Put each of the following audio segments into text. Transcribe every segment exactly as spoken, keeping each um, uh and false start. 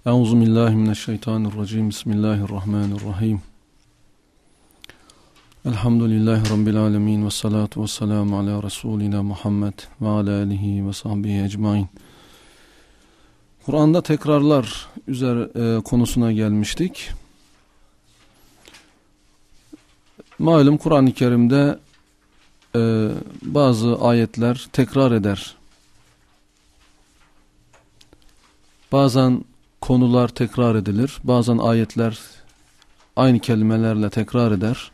Euzubillahimineşşeytanirracim. Bismillahirrahmanirrahim. Elhamdülillahi Rabbil alemin. Ve salatu ve selamu ala Resulina Muhammed ve ala alihi ve sahbihi ecmain. Kur'an'da tekrarlar üzere e, konusuna gelmiştik. Malum Kur'an-ı Kerim'de e, bazı ayetler tekrar eder. Bazen konular tekrar edilir. Bazen ayetler aynı kelimelerle tekrar eder.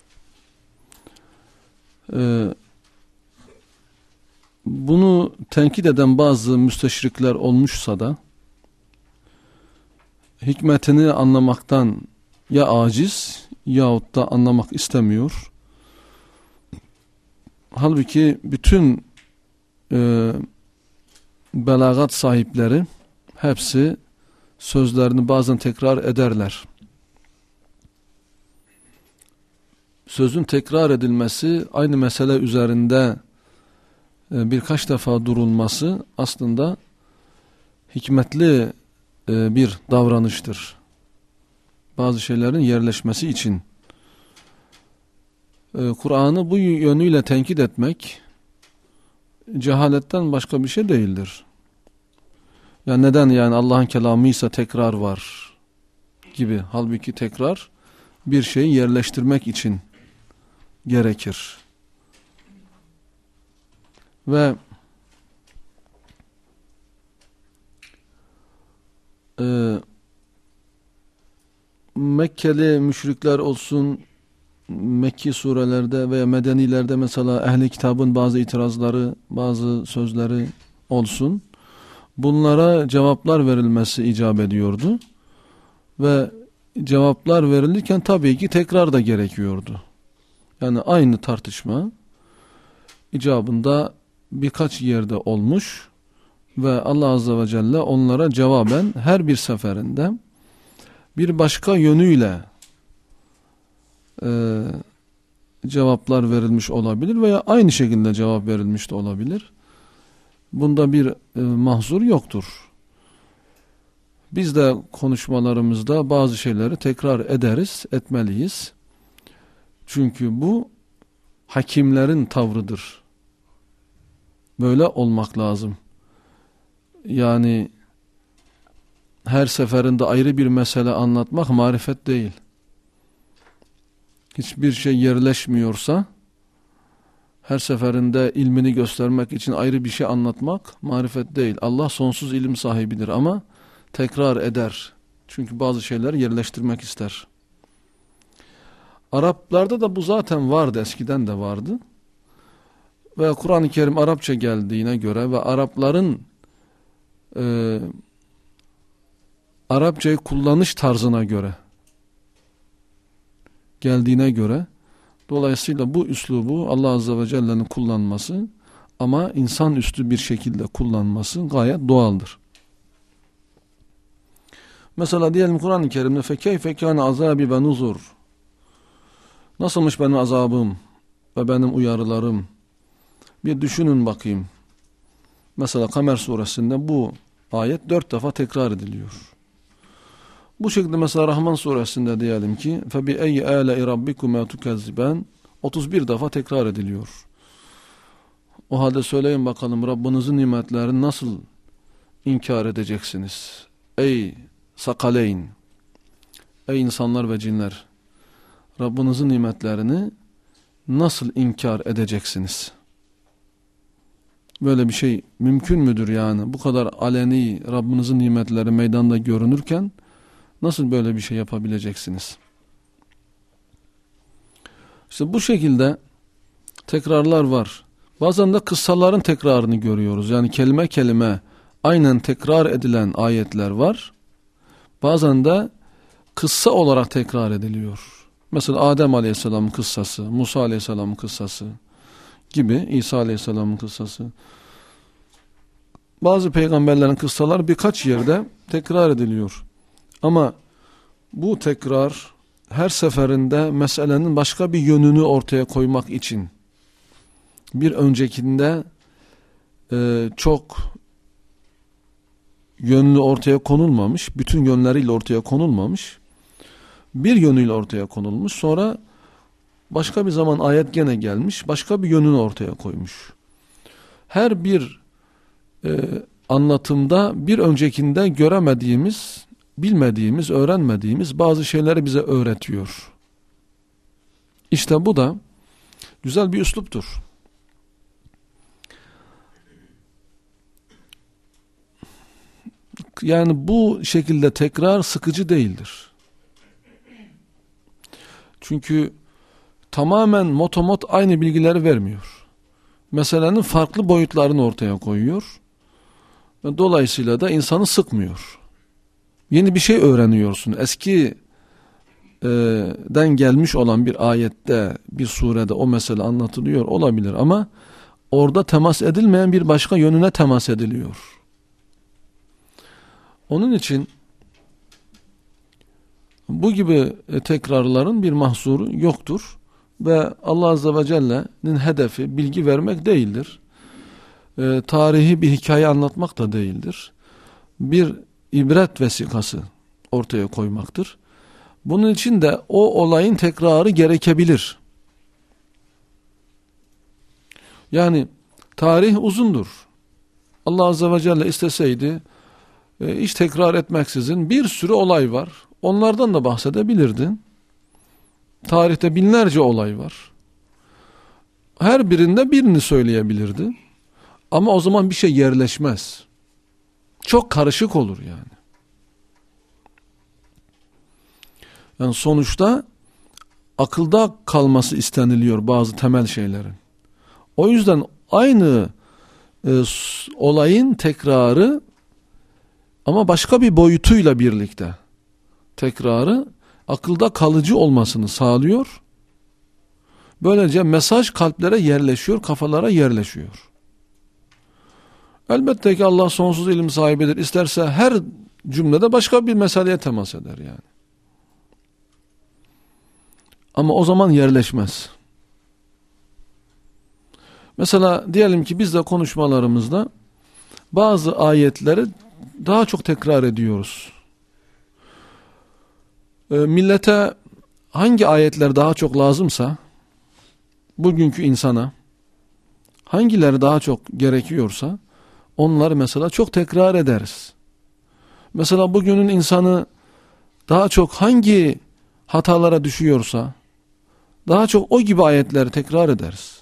Ee, bunu tenkit eden bazı müsteşrikler olmuşsa da hikmetini anlamaktan ya aciz yahut da anlamak istemiyor. Halbuki bütün e, belagat sahipleri hepsi sözlerini bazen tekrar ederler. Sözün tekrar edilmesi, aynı mesele üzerinde birkaç defa durulması aslında hikmetli bir davranıştır. Bazı şeylerin yerleşmesi için. Kur'an'ı bu yönüyle tenkit etmek cehaletten başka bir şey değildir. Ya neden yani Allah'ın kelamıysa tekrar var gibi. Halbuki tekrar bir şeyi yerleştirmek için gerekir. Ve e, Mekkeli müşrikler olsun, Mekki surelerde veya Medenilerde mesela ehli kitabın bazı itirazları, bazı sözleri olsun. Bunlara cevaplar verilmesi icap ediyordu. Ve cevaplar verilirken tabii ki tekrar da gerekiyordu. Yani aynı tartışma icabında birkaç yerde olmuş ve Allah Azze ve Celle onlara cevaben her bir seferinde bir başka yönüyle e, cevaplar verilmiş olabilir veya aynı şekilde cevap verilmiş de olabilir. Bunda bir e, mahzur yoktur. Biz de konuşmalarımızda bazı şeyleri tekrar ederiz, etmeliyiz. Çünkü bu hakimlerin tavrıdır. Böyle olmak lazım. Yani her seferinde ayrı bir mesele anlatmak marifet değil. Hiçbir şey yerleşmiyorsa her seferinde ilmini göstermek için ayrı bir şey anlatmak marifet değil. Allah sonsuz ilim sahibidir ama tekrar eder. Çünkü bazı şeyleri yerleştirmek ister. Araplarda da bu zaten vardı, eskiden de vardı. Ve Kur'an-ı Kerim Arapça geldiğine göre ve Arapların e, Arapçayı kullanış tarzına göre geldiğine göre dolayısıyla bu üslubu Allah Azze ve Celle'nin kullanması ama insanüstü bir şekilde kullanması gayet doğaldır. Mesela diyelim Kur'an-ı Kerim'de فَكَيْفَ كَانَ عَذَابِ بَنُزُرُ Nasılmış benim azabım ve benim uyarılarım? Bir düşünün bakayım. Mesela Kamer suresinde bu ayet dört defa tekrar ediliyor. Bu şekilde mesela Rahman suresinde diyelim ki فَبِأَيِّ آلَئِ رَبِّكُمَا تُكَذِّبَانِ otuz bir defa tekrar ediliyor. O halde söyleyin bakalım Rabbinizin nimetlerini nasıl inkar edeceksiniz? Ey sakaleyn, ey insanlar ve cinler, Rabbinizin nimetlerini nasıl inkar edeceksiniz? Böyle bir şey mümkün müdür yani? Bu kadar aleni Rabbinizin nimetleri meydanda görünürken nasıl böyle bir şey yapabileceksiniz? İşte bu şekilde tekrarlar var. Bazen de kıssaların tekrarını görüyoruz. Yani kelime kelime aynen tekrar edilen ayetler var. Bazen de kıssa olarak tekrar ediliyor. Mesela Adem Aleyhisselam'ın kıssası, Musa Aleyhisselam'ın kıssası gibi, İsa Aleyhisselam'ın kıssası. Bazı peygamberlerin kıssaları birkaç yerde tekrar ediliyor. Ama bu tekrar her seferinde meselenin başka bir yönünü ortaya koymak için bir öncekinde e, çok yönlü ortaya konulmamış, bütün yönleriyle ortaya konulmamış, bir yönüyle ortaya konulmuş, sonra başka bir zaman ayet gene gelmiş, başka bir yönünü ortaya koymuş. Her bir e, anlatımda bir öncekinde göremediğimiz, bilmediğimiz, öğrenmediğimiz bazı şeyleri bize öğretiyor. İşte bu da güzel bir üsluptur. Yani bu şekilde tekrar sıkıcı değildir. Çünkü tamamen motomot aynı bilgileri vermiyor. Meselenin farklı boyutlarını ortaya koyuyor. Dolayısıyla da insanı sıkmıyor. Yeni bir şey öğreniyorsun. Eskiden gelmiş olan bir ayette, bir surede o mesele anlatılıyor olabilir ama orada temas edilmeyen bir başka yönüne temas ediliyor. Onun için bu gibi tekrarların bir mahsuru yoktur ve Allah Azze ve Celle'nin hedefi bilgi vermek değildir. E, tarihi bir hikaye anlatmak da değildir. Bir ibret vesikası ortaya koymaktır. Bunun için de o olayın tekrarı gerekebilir. Yani tarih uzundur. Allah Azze ve Celle isteseydi e, hiç tekrar etmeksizin bir sürü olay var. Onlardan da bahsedebilirdin. Tarihte binlerce olay var. Her birinde birini söyleyebilirdi. Ama o zaman bir şey yerleşmez. Çok karışık olur yani. Yani sonuçta akılda kalması isteniliyor bazı temel şeylerin. O yüzden aynı e, olayın tekrarı ama başka bir boyutuyla birlikte tekrarı akılda kalıcı olmasını sağlıyor. Böylece mesaj kalplere yerleşiyor, kafalara yerleşiyor. Elbette ki Allah sonsuz ilim sahibidir. İsterse her cümlede başka bir meseleye temas eder yani. Ama o zaman yerleşmez. Mesela diyelim ki biz de konuşmalarımızda bazı ayetleri daha çok tekrar ediyoruz. E, millete hangi ayetler daha çok lazımsa, bugünkü insana hangileri daha çok gerekiyorsa onları mesela çok tekrar ederiz. Mesela bugünün insanı daha çok hangi hatalara düşüyorsa daha çok o gibi ayetleri tekrar ederiz.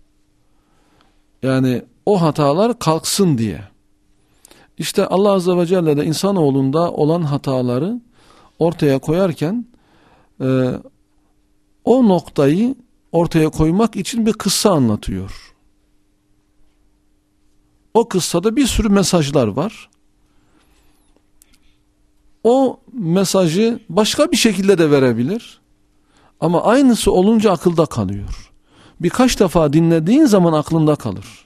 Yani o hatalar kalksın diye. İşte Allah Azze ve Celle de insanoğlunda olan hataları ortaya koyarken e, o noktayı ortaya koymak için bir kıssa anlatıyor. O kıssada bir sürü mesajlar var. O mesajı başka bir şekilde de verebilir. Ama aynısı olunca akılda kalıyor. Birkaç defa dinlediğin zaman aklında kalır.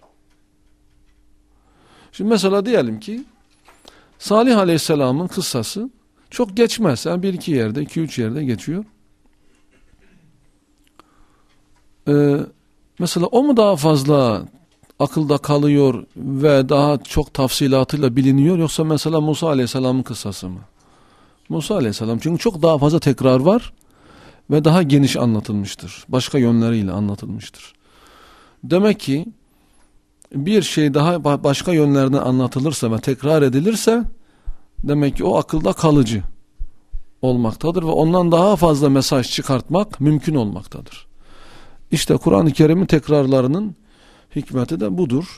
Şimdi mesela diyelim ki Salih Aleyhisselam'ın kıssası çok geçmez. Yani bir iki yerde, iki üç yerde geçiyor. Ee, mesela o mu daha fazla akılda kalıyor ve daha çok tafsilatıyla biliniyor, yoksa mesela Musa Aleyhisselam'ın kıssası mı? Musa Aleyhisselam çünkü çok daha fazla tekrar var ve daha geniş anlatılmıştır. Başka yönleriyle anlatılmıştır. Demek ki bir şey daha başka yönlerden anlatılırsa ve tekrar edilirse demek ki o akılda kalıcı olmaktadır ve ondan daha fazla mesaj çıkartmak mümkün olmaktadır. İşte Kur'an-ı Kerim'in tekrarlarının hikmeti de budur.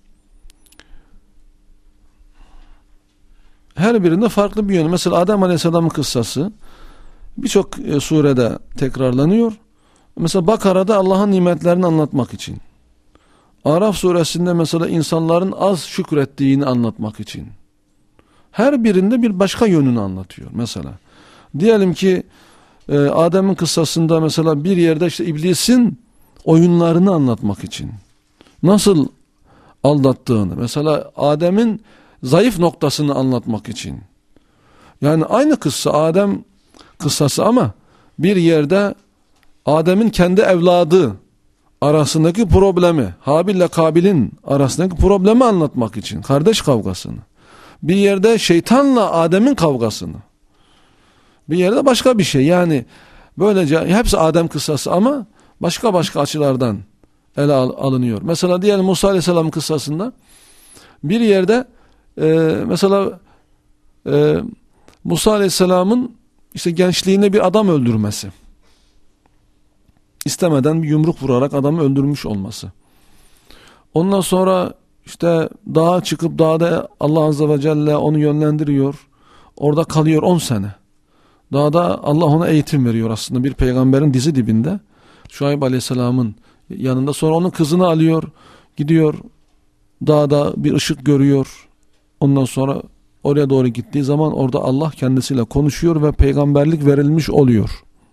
Her birinde farklı bir yönü. Mesela Adem Aleyhisselam'ın kıssası birçok e, surede tekrarlanıyor. Mesela Bakara'da Allah'ın nimetlerini anlatmak için. Araf suresinde mesela insanların az şükrettiğini anlatmak için. Her birinde bir başka yönünü anlatıyor mesela. Diyelim ki e, Adem'in kıssasında mesela bir yerde işte iblisin oyunlarını anlatmak için. Nasıl aldattığını. Mesela Adem'in zayıf noktasını anlatmak için. Yani aynı kıssa Adem kıssası ama bir yerde Adem'in kendi evladı arasındaki problemi, Habil ile Kabil'in arasındaki problemi anlatmak için, kardeş kavgasını. bir yerde şeytanla Adem'in kavgasını, bir yerde başka bir şey. Yani böylece hepsi Adem kıssası ama başka başka açılardan ele al, alınıyor. Mesela diyelim Musa Aleyhisselam kıssasında bir yerde e, mesela e, Musa Aleyhisselam'ın işte gençliğinde bir adam öldürmesi, istemeden bir yumruk vurarak adamı öldürmüş olması. Ondan sonra işte dağa çıkıp dağda Allah Azze ve Celle onu yönlendiriyor. Orada kalıyor on sene. Dağda Allah ona eğitim veriyor aslında bir peygamberin dizi dibinde. Şuayb Aleyhisselam'ın yanında. Sonra onun kızını alıyor. Gidiyor. Dağda bir ışık görüyor. Ondan sonra oraya doğru gittiği zaman orada Allah kendisiyle konuşuyor ve peygamberlik verilmiş oluyor.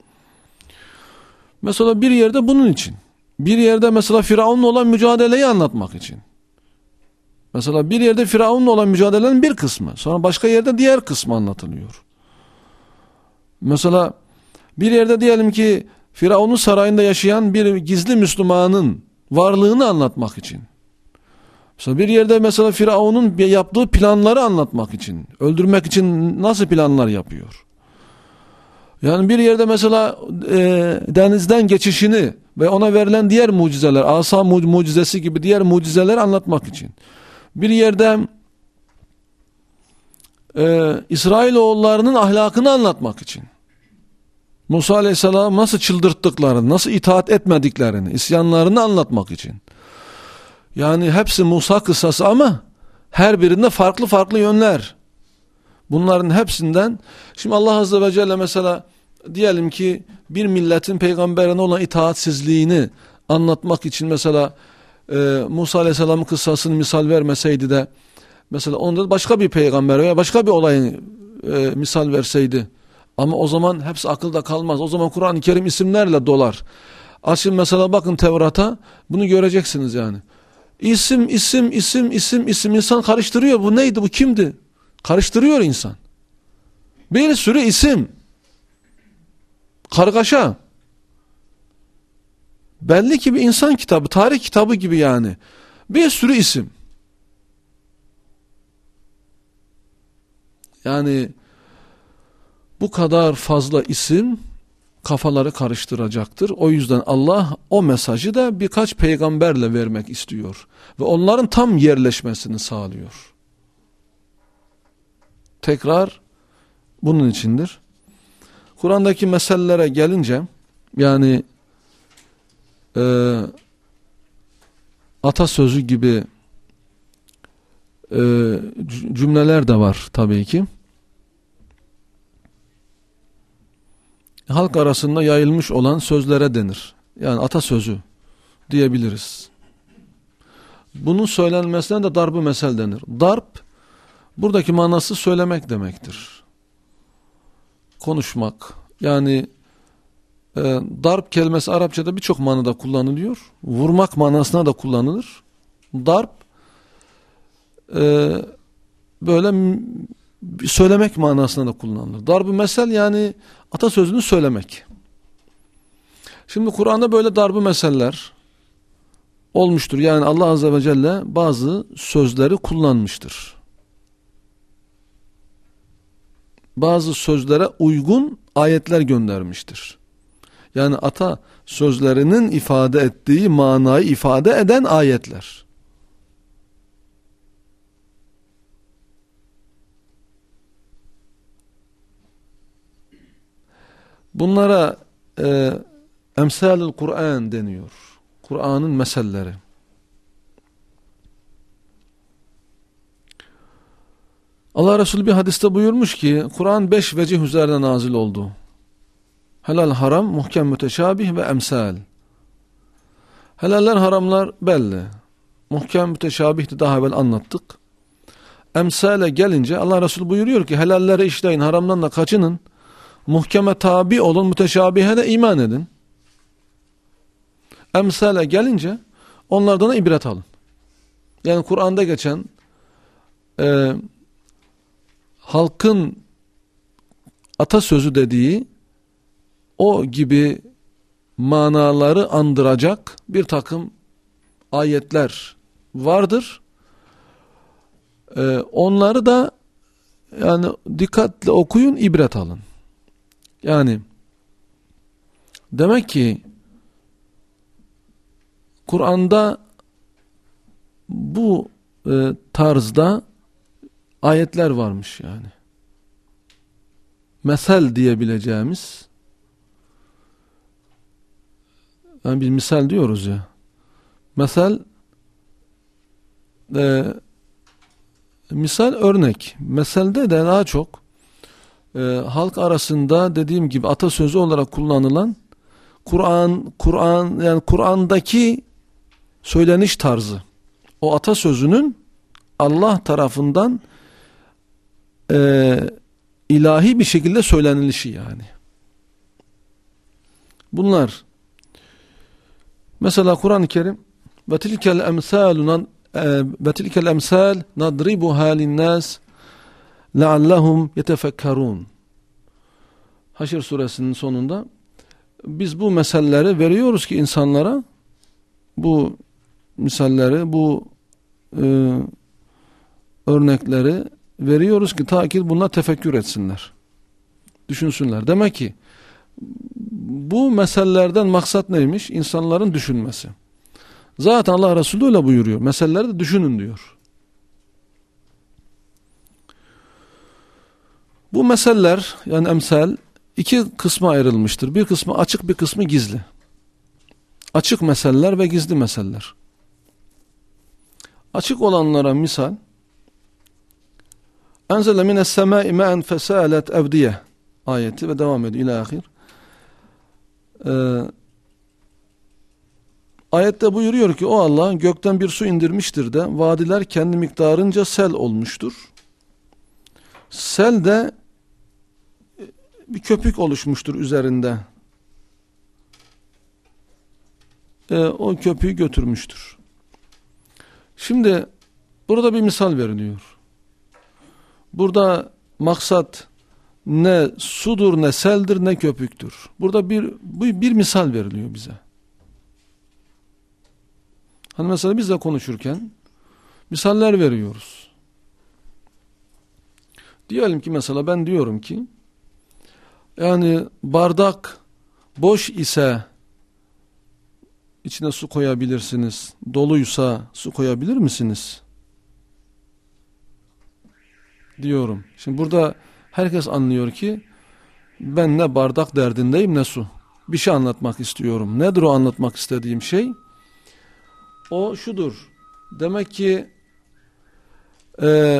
Mesela bir yerde bunun için. Bir yerde mesela Firavun'la olan mücadeleyi anlatmak için. Mesela bir yerde Firavun'la olan mücadelenin bir kısmı. Sonra başka yerde diğer kısmı anlatılıyor. Mesela bir yerde diyelim ki Firavun'un sarayında yaşayan bir gizli Müslümanın varlığını anlatmak için. Mesela bir yerde mesela Firavun'un yaptığı planları anlatmak için. Öldürmek için nasıl planlar yapıyor. Yani bir yerde mesela e, denizden geçişini ve ona verilen diğer mucizeler, asa mucizesi gibi diğer mucizeleri anlatmak için. Bir yerde e, İsrailoğullarının ahlakını anlatmak için. Musa Aleyhisselam nasıl çıldırttıklarını, nasıl itaat etmediklerini, isyanlarını anlatmak için. Yani hepsi Musa kıssası ama her birinde farklı farklı yönler. Bunların hepsinden şimdi Allah Azze ve Celle mesela diyelim ki bir milletin peygamberine olan itaatsizliğini anlatmak için mesela e, Musa Aleyhisselam'ın kıssasını misal vermeseydi de mesela onda başka bir peygamber veya başka bir olayın e, misal verseydi ama o zaman hepsi akılda kalmaz. O zaman Kur'an-ı Kerim isimlerle dolar. Açın mesela bakın Tevrat'a bunu göreceksiniz yani. İsim, isim, isim, isim, isim insan karıştırıyor. Bu neydi, bu kimdi? Karıştırıyor insan. Bir sürü isim. Kargaşa. Belli ki bir insan kitabı, tarih kitabı gibi yani. Bir sürü isim. Yani bu kadar fazla isim kafaları karıştıracaktır. O yüzden Allah o mesajı da birkaç peygamberle vermek istiyor. Ve onların tam yerleşmesini sağlıyor. Tekrar bunun içindir. Kur'an'daki meselelere gelince yani e, atasözü gibi e, cümleler de var tabii ki. Halk arasında yayılmış olan sözlere denir. Yani atasözü diyebiliriz. Bunun söylenmesine de darb-ı mesel denir. Darp buradaki manası söylemek demektir. Konuşmak. Yani e, darp kelimesi Arapçada birçok manada kullanılıyor. Vurmak manasına da kullanılır. Darp e, böyle söylemek manasına da kullanılır. Darb-ı mesel yani atasözünü söylemek. Şimdi Kur'an'da böyle darb-ı meseller olmuştur. Yani Allah Azze ve Celle bazı sözleri kullanmıştır. Bazı sözlere uygun ayetler göndermiştir. Yani ata sözlerinin ifade ettiği manayı ifade eden ayetler. Bunlara e, emsalül Kur'an deniyor. Kur'an'ın meselleri. Allah Resulü bir hadiste buyurmuş ki Kur'an beş vecih üzerine nazil oldu. Helal, haram, muhkem, müteşabih ve emsal. Helaller, haramlar belli. Muhkem, müteşabihti daha evvel anlattık. Emsale gelince Allah Resulü buyuruyor ki helalleri işleyin, haramdan da kaçının. Muhkeme tabi olun, müteşabihe de iman edin. Emsale gelince onlardan da ibret alın. Yani Kur'an'da geçen e, halkın atasözü dediği o gibi manaları andıracak bir takım ayetler vardır. Ee, onları da yani dikkatle okuyun, ibret alın. Yani demek ki Kur'an'da bu e, tarzda ayetler varmış yani. Mesel diyebileceğimiz, yani bir misal diyoruz ya. Mesel e, misal örnek. Meselde de daha çok e, halk arasında dediğim gibi atasözü olarak kullanılan Kur'an, Kur'an yani Kur'an'daki söyleniş tarzı. O atasözünün Allah tarafından e, ilahi bir şekilde söylenilişi yani. Bunlar mesela Kur'an-ı Kerim ve tilkel emsalun ve tilkel emsal nadribuha linnas leallahum yetefekkerun. Haşr suresinin sonunda biz bu meselleri veriyoruz ki insanlara, bu misalleri, bu e, örnekleri veriyoruz ki ta ki bunlar tefekkür etsinler, düşünsünler. Demek ki bu meselelerden maksat neymiş? İnsanların düşünmesi. Zaten Allah Resulü öyle buyuruyor. Meseleleri de düşünün diyor. Bu meseleler yani emsal iki kısma ayrılmıştır. Bir kısmı açık, bir kısmı gizli. Açık meseleler ve gizli meseleler. Açık olanlara misal Enzele mines semâi ma'en fesâlet evdiye ayeti ve devam ediyor ila ahir. Ee, ayette buyuruyor ki o Allah gökten bir su indirmiştir de vadiler kendi miktarınca sel olmuştur. Sel de bir köpük oluşmuştur üzerinde. Ee, o köpüğü götürmüştür. Şimdi burada bir misal veriliyor. Burada maksat ne sudur, ne seldir, ne köpüktür. Burada bir, bir, bir misal veriliyor bize. Hani mesela biz de konuşurken misaller veriyoruz. Diyelim ki mesela ben diyorum ki yani bardak boş ise içine su koyabilirsiniz. Doluysa su koyabilir misiniz? Diyorum. Şimdi burada herkes anlıyor ki ben ne bardak derdindeyim ne su. Bir şey anlatmak istiyorum. Nedir o anlatmak istediğim şey? O şudur. Demek ki e,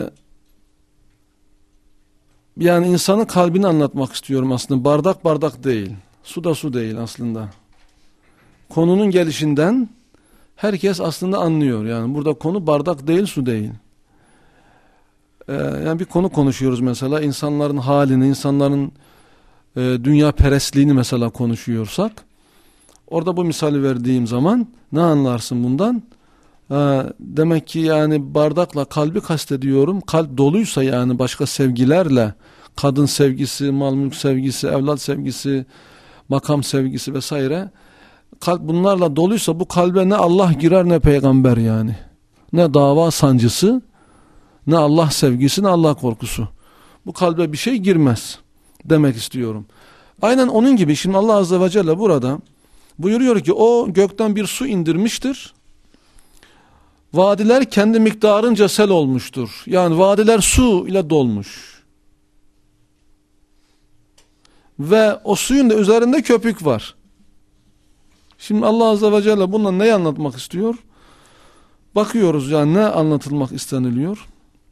yani insanın kalbini anlatmak istiyorum aslında. Bardak bardak değil. Su da su değil aslında. Konunun gelişinden herkes aslında anlıyor. Yani burada konu bardak değil, su değil. Ee, yani bir konu konuşuyoruz mesela. İnsanların halini, insanların e, dünya perestliğini mesela konuşuyorsak. Orada bu misali verdiğim zaman ne anlarsın bundan? Ee, demek ki yani bardakla kalbi kastediyorum. Kalp doluysa yani başka sevgilerle, kadın sevgisi, mal mülk sevgisi, evlat sevgisi, makam sevgisi vesaire. Kalp bunlarla doluysa bu kalbe ne Allah girer ne peygamber yani. Ne dava sancısı, ne Allah sevgisi, ne Allah korkusu. Bu kalbe bir şey girmez demek istiyorum. Aynen onun gibi şimdi Allah Azze ve Celle burada buyuruyor ki o gökten bir su indirmiştir. Vadiler kendi miktarınca sel olmuştur. Yani vadiler su ile dolmuş. Ve o suyun da üzerinde köpük var. Şimdi Allah Azze ve Celle bununla neyi anlatmak istiyor? Bakıyoruz yani ne anlatılmak isteniliyor?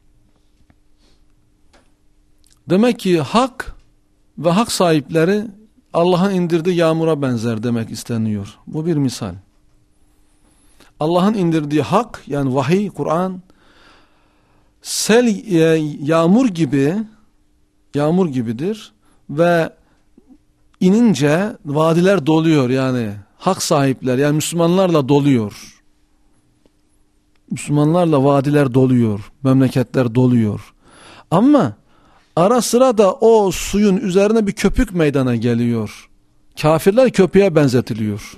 Demek ki hak ve hak sahipleri Allah'ın indirdiği yağmura benzer demek isteniyor. Bu bir misal. Allah'ın indirdiği hak yani vahiy, Kur'an sel yağmur gibi yağmur gibidir ve inince vadiler doluyor yani hak sahipler yani Müslümanlarla doluyor. Müslümanlarla vadiler doluyor, memleketler doluyor. Ama ara sıra da o suyun üzerine bir köpük meydana geliyor. Kafirler köpüğe benzetiliyor.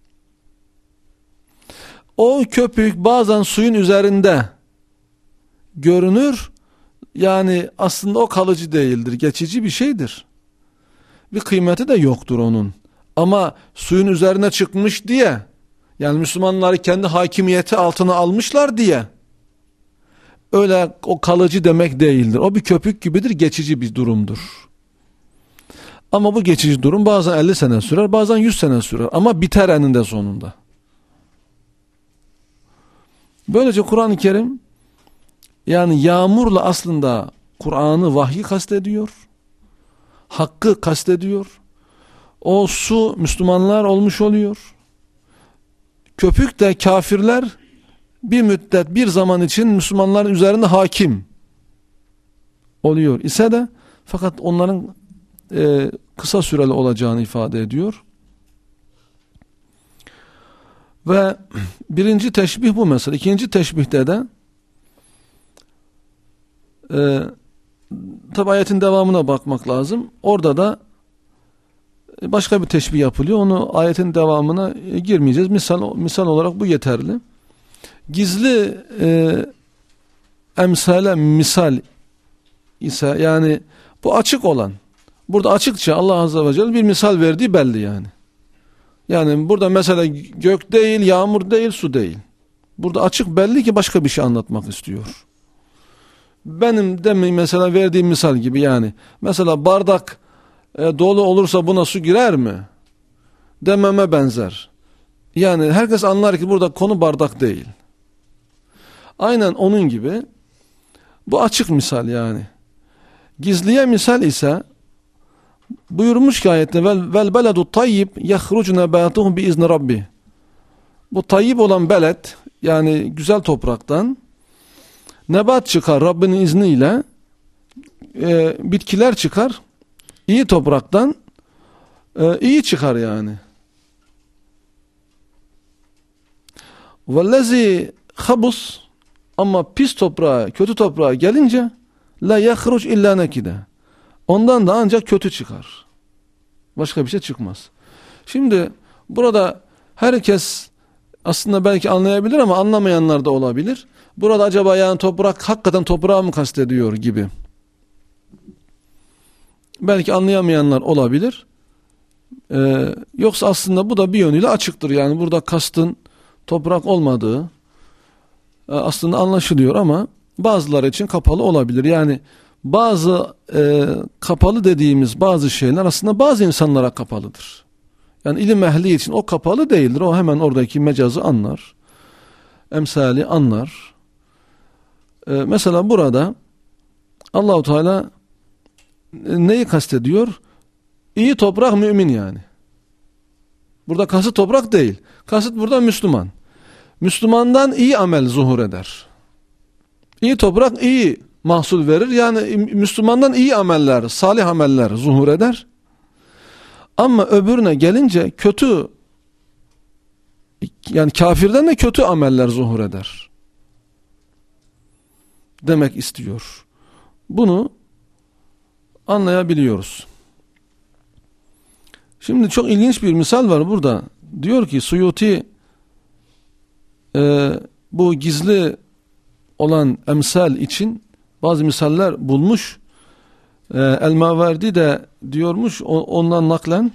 O köpük bazen suyun üzerinde görünür. Yani aslında o kalıcı değildir. Geçici bir şeydir. Bir kıymeti de yoktur onun. Ama suyun üzerine çıkmış diye, yani Müslümanları kendi hakimiyeti altına almışlar diye, öyle o kalıcı demek değildir. O bir köpük gibidir, geçici bir durumdur. Ama bu geçici durum bazen elli sene sürer, bazen yüz sene sürer. Ama biter eninde sonunda. Böylece Kur'an-ı Kerim, yani yağmurla aslında Kur'an'ı, vahyi kastediyor. Hakkı kastediyor. O su Müslümanlar olmuş oluyor. Köpük de kafirler bir müddet, bir zaman için Müslümanların üzerinde hakim oluyor ise de, fakat onların e, kısa süreli olacağını ifade ediyor. Ve birinci teşbih bu mesela. İkinci teşbihte de e, tabi ayetin devamına bakmak lazım. Orada da başka bir teşbih yapılıyor. Onu ayetin devamına girmeyeceğiz. Misal, misal olarak bu yeterli. Gizli e, emsale misal ise, yani bu açık olan, burada açıkça Allah Azze ve Celle bir misal verdiği belli yani. Yani burada mesela gök değil, yağmur değil, su değil. Burada açık belli ki başka bir şey anlatmak istiyor. Benim demin mesela verdiğim misal gibi yani. Mesela bardak e, dolu olursa buna su girer mi? Dememe benzer. Yani herkes anlar ki burada konu bardak değil. Aynen onun gibi bu açık misal yani. Gizliye misal ise buyurmuş ki ayette vel, vel beledu tayyib yahrucu nebatuhu bi izni rabbi. Bu tayyib olan beled, yani güzel topraktan nebat çıkar Rabbinin izniyle, e, bitkiler çıkar. İyi topraktan e, iyi çıkar yani. Vellezi habus, ama pis toprağa, kötü toprağa gelince la yahruc illa nekide. Ondan da ancak kötü çıkar. Başka bir şey çıkmaz. Şimdi burada herkes aslında belki anlayabilir ama anlamayanlar da olabilir. Burada acaba yani toprak hakikaten toprağı mı kastediyor gibi. Belki anlayamayanlar olabilir. Ee, yoksa aslında bu da bir yönüyle açıktır. Yani burada kastın toprak olmadığı e, aslında anlaşılıyor ama bazıları için kapalı olabilir. Yani bazı e, kapalı dediğimiz bazı şeyler aslında bazı insanlara kapalıdır. Yani ilim ehli için o kapalı değildir. O hemen oradaki mecazı anlar. Emsali anlar. E, mesela burada Allah-u Teala e, neyi kastediyor? İyi toprak mümin yani. Burada kasıt toprak değil. Kasıt burada Müslüman. Müslümandan iyi amel zuhur eder. İyi toprak iyi mahsul verir. Yani Müslümandan iyi ameller, salih ameller zuhur eder. Ama öbürüne gelince kötü, yani kafirden de kötü ameller zuhur eder demek istiyor. Bunu anlayabiliyoruz. Şimdi çok ilginç bir misal var burada. Diyor ki Suyuti e, bu gizli olan emsal için bazı misaller bulmuş. E, El-Maverdi de diyormuş ondan naklen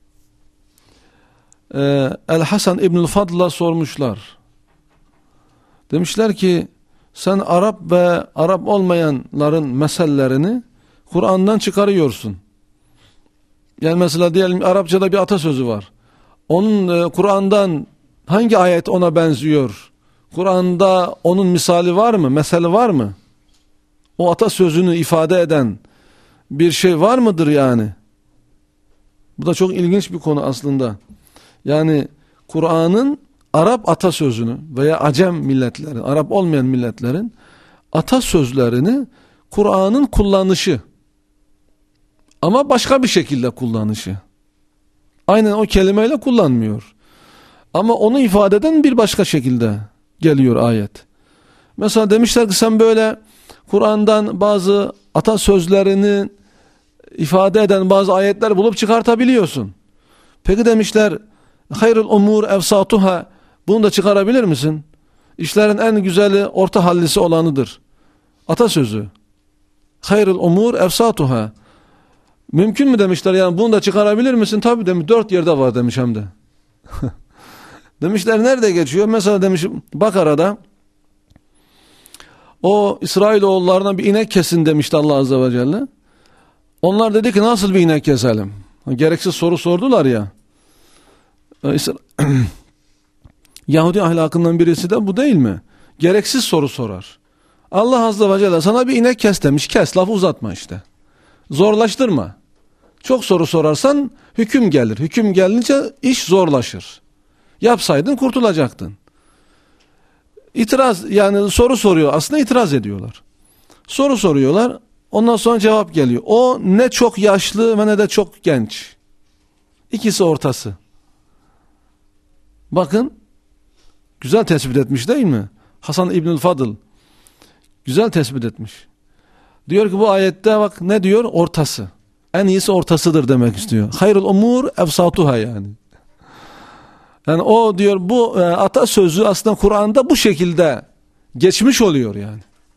e, El-Hasan İbnül Fadl'a sormuşlar. Demişler ki sen Arap ve Arap olmayanların mesellerini Kur'an'dan çıkarıyorsun. Yani mesela diyelim Arapçada bir atasözü var. Onun e, Kur'an'dan hangi ayet ona benziyor? Kur'an'da onun misali var mı? Mesele var mı? O atasözünü ifade eden bir şey var mıdır yani? Bu da çok ilginç bir konu aslında. Yani Kur'an'ın Arap atasözünü veya Acem milletlerin, Arap olmayan milletlerin atasözlerini Kur'an'ın kullanışı, ama başka bir şekilde kullanışı. Aynen o kelimeyle kullanmıyor. Ama onu ifade eden bir başka şekilde geliyor ayet. Mesela demişler ki sen böyle Kur'an'dan bazı atasözlerini ifade eden bazı ayetler bulup çıkartabiliyorsun. Peki demişler hayrul umur evsatuha, bunu da çıkarabilir misin? İşlerin en güzeli orta hallisi olanıdır. Atasözü. Hayrul umur efsatuha. Mümkün mü demişler, yani bunu da çıkarabilir misin? Tabii demiş, dört yerde var demiş hem de. Demişler nerede geçiyor? Mesela demiş Bakara'da o İsrailoğullarına bir inek kesin demişti Allah Azze ve Celle. Onlar dedi ki nasıl bir inek keselim? Gereksiz soru sordular ya. Yahudi ahlakından birisi de bu değil mi? Gereksiz soru sorar. Allah Azze ve Celle sana bir inek kes demiş. Kes, lafı uzatma işte. Zorlaştırma. Çok soru sorarsan hüküm gelir. Hüküm gelince iş zorlaşır. Yapsaydın kurtulacaktın. İtiraz, yani soru soruyor. Aslında itiraz ediyorlar. Soru soruyorlar. Ondan sonra cevap geliyor. O ne çok yaşlı ve ne de çok genç. İkisi ortası. Bakın. Güzel tespit etmiş değil mi? Hasan İbnül Fadıl. Güzel tespit etmiş. Diyor ki bu ayette bak ne diyor? Ortası. En iyisi ortasıdır demek istiyor. Hayrul umur efsatuha yani. Yani o diyor bu e, atasözü aslında Kur'an'da bu şekilde geçmiş oluyor yani.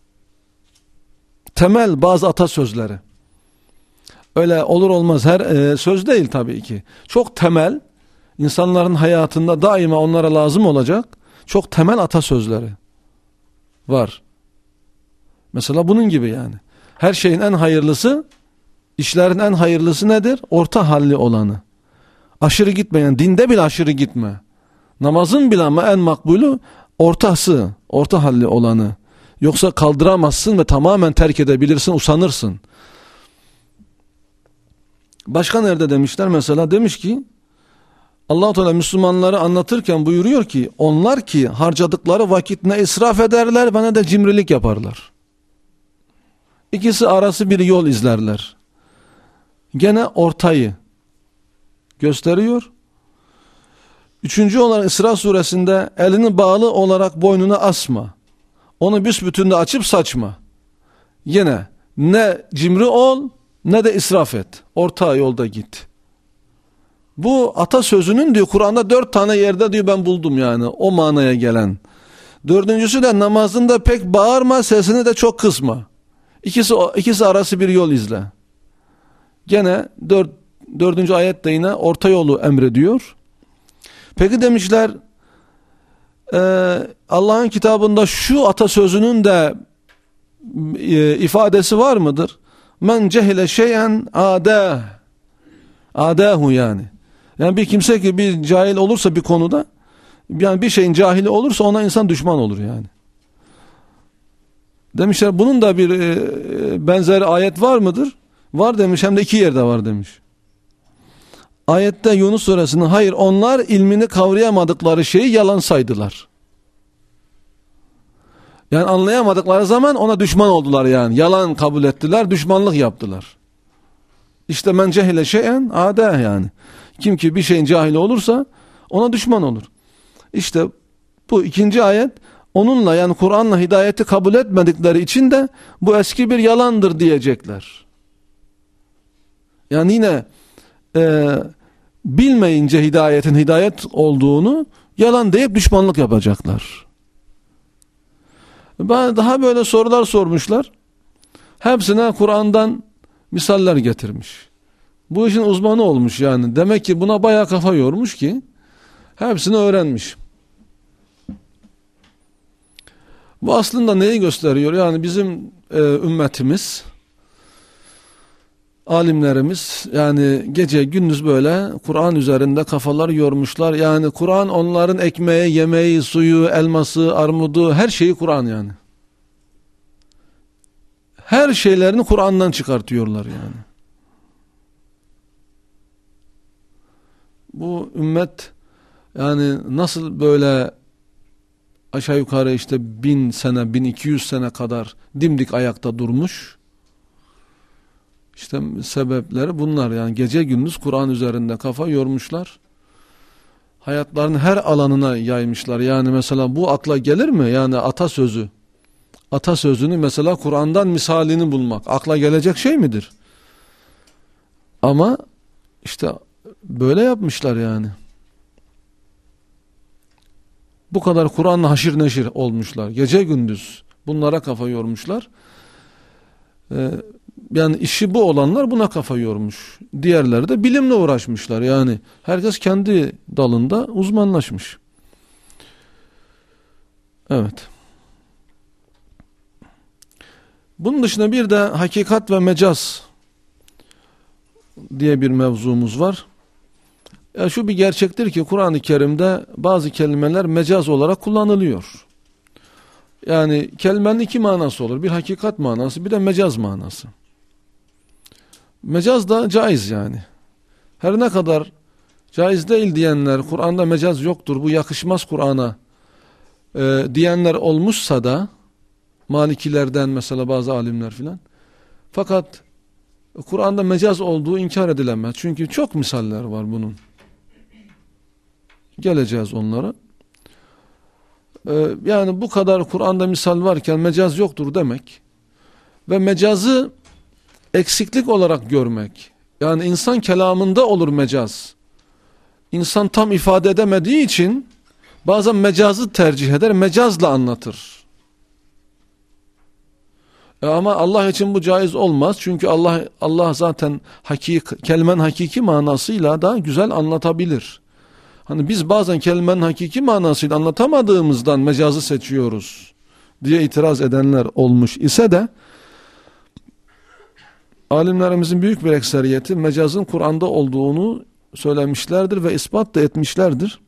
Temel bazı atasözleri. Öyle olur olmaz her e, söz değil tabii ki. Çok temel, insanların hayatında daima onlara lazım olacak çok temel atasözleri var. Mesela bunun gibi yani. Her şeyin en hayırlısı, işlerin en hayırlısı nedir? Orta halli olanı. Aşırı gitmeyen, dinde bile aşırı gitme. Namazın bile ama en makbulü ortası, orta halli olanı. Yoksa kaldıramazsın ve tamamen terk edebilirsin, usanırsın. Başka nerede demişler? Mesela demiş ki Allah-u Teala Müslümanları anlatırken buyuruyor ki onlar ki harcadıkları vakit ne israf ederler ve ne de cimrilik yaparlar. İkisi arası bir yol izlerler. Gene ortayı gösteriyor. Üçüncü olarak İsra suresinde elini bağlı olarak boynuna asma. Onu büsbütün de açıp saçma. Yine ne cimri ol ne de israf et. Orta yolda git. Bu atasözünün diyor Kur'an'da dört tane yerde diyor ben buldum yani o manaya gelen. Dördüncüsü de namazında pek bağırma, sesini de çok kısma. İkisi, ikisi arası bir yol izle. Gene dört, dördüncü ayette yine orta yolu emrediyor. Peki demişler e, Allah'ın kitabında şu atasözünün de e, ifadesi var mıdır? Men cehile şeyen adeh. Adehu yani. Yani bir kimse ki bir cahil olursa bir konuda, yani bir şeyin cahili olursa ona insan düşman olur yani. Demişler bunun da bir e, benzer ayet var mıdır? Var demiş, hem de iki yerde var demiş. Ayette Yunus suresinde hayır onlar ilmini kavrayamadıkları şeyi yalan saydılar. Yani anlayamadıkları zaman ona düşman oldular yani. Yalan kabul ettiler, düşmanlık yaptılar. İşte men cehile şeyen ade yani. Kim ki bir şeyin cahili olursa ona düşman olur. İşte bu ikinci ayet onunla yani Kur'an'la hidayeti kabul etmedikleri için de bu eski bir yalandır diyecekler. Yani yine e, bilmeyince hidayetin hidayet olduğunu yalan deyip düşmanlık yapacaklar. Ben daha böyle sorular sormuşlar. Hepsine Kur'an'dan misaller getirmiş. Bu işin uzmanı olmuş yani. Demek ki buna bayağı kafa yormuş ki hepsini öğrenmiş. Bu aslında neyi gösteriyor? Yani bizim e, ümmetimiz, alimlerimiz yani gece gündüz böyle Kur'an üzerinde kafalar yormuşlar. Yani Kur'an onların ekmeği, yemeği, suyu, elması, armudu her şeyi Kur'an yani. Her şeylerini Kur'an'dan çıkartıyorlar yani. Bu ümmet yani nasıl böyle aşağı yukarı işte bin sene, bin iki yüz sene kadar dimdik ayakta durmuş. İşte sebepleri bunlar yani gece gündüz Kur'an üzerinde kafa yormuşlar. Hayatlarının her alanına yaymışlar. Yani mesela bu akla gelir mi? Yani atasözü. Atasözünü mesela Kur'an'dan misalini bulmak. Akla gelecek şey midir? Ama işte böyle yapmışlar yani. Bu kadar Kur'an'la haşir neşir olmuşlar. Gece gündüz Bunlara kafa yormuşlar. Ee, yani işi bu olanlar buna kafa yormuş. Diğerleri de bilimle uğraşmışlar. Yani herkes kendi dalında uzmanlaşmış. Evet. Bunun dışında bir de hakikat ve mecaz diye bir mevzumuz var. Ya şu bir gerçektir ki Kur'an-ı Kerim'de bazı kelimeler mecaz olarak kullanılıyor. Yani kelimenin iki manası olur. Bir hakikat manası, bir de mecaz manası. Mecaz da caiz yani. Her ne kadar caiz değil diyenler, Kur'an'da mecaz yoktur, bu yakışmaz Kur'an'a e, diyenler olmuşsa da, Malikilerden mesela bazı alimler filan. Fakat Kur'an'da mecaz olduğu inkar edilemez. Çünkü çok misaller var bunun. Geleceğiz onlara. Ee, yani bu kadar Kur'an'da misal varken mecaz yoktur demek ve mecazı eksiklik olarak görmek. Yani insan kelamında olur mecaz. İnsan tam ifade edemediği için bazen mecazı tercih eder, mecazla anlatır. E ama Allah için bu caiz olmaz. Çünkü Allah Allah zaten hakiki, kelimenin hakiki manasıyla da güzel anlatabilir. Hani biz bazen kelimenin hakiki manasıyla anlatamadığımızdan mecazı seçiyoruz diye itiraz edenler olmuş ise de alimlerimizin büyük bir ekseriyeti mecazın Kur'an'da olduğunu söylemişlerdir ve ispat da etmişlerdir.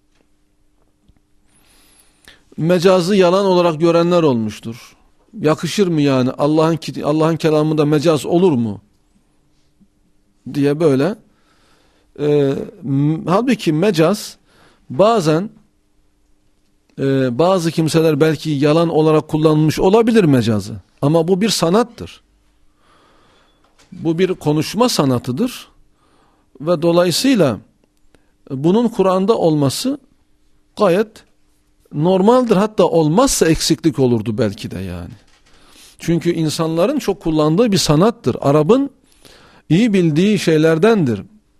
Mecazı yalan olarak görenler olmuştur. Yakışır mı yani Allah'ın Allah'ın kelamında mecaz olur mu diye böyle. Ee, halbuki mecaz bazen e, bazı kimseler belki yalan olarak kullanmış olabilir mecazı. Ama bu bir sanattır. Bu bir konuşma sanatıdır. Ve dolayısıyla bunun Kur'an'da olması gayet normaldir. Hatta olmazsa eksiklik olurdu belki de yani. Çünkü insanların çok kullandığı bir sanattır. Arap'ın iyi bildiği şeylerdendir.